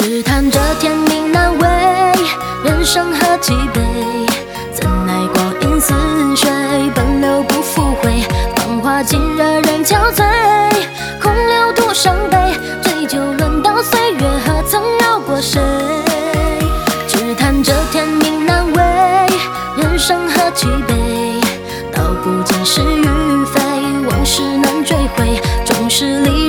只叹这天命难违，人生何其悲。怎奈光阴似水，奔流不复回。芳华尽惹人憔悴，空留徒伤悲。醉酒论道，岁月何曾饶过谁？只叹这天命难违，人生何其悲。道不尽是与非，往事难追回。终是离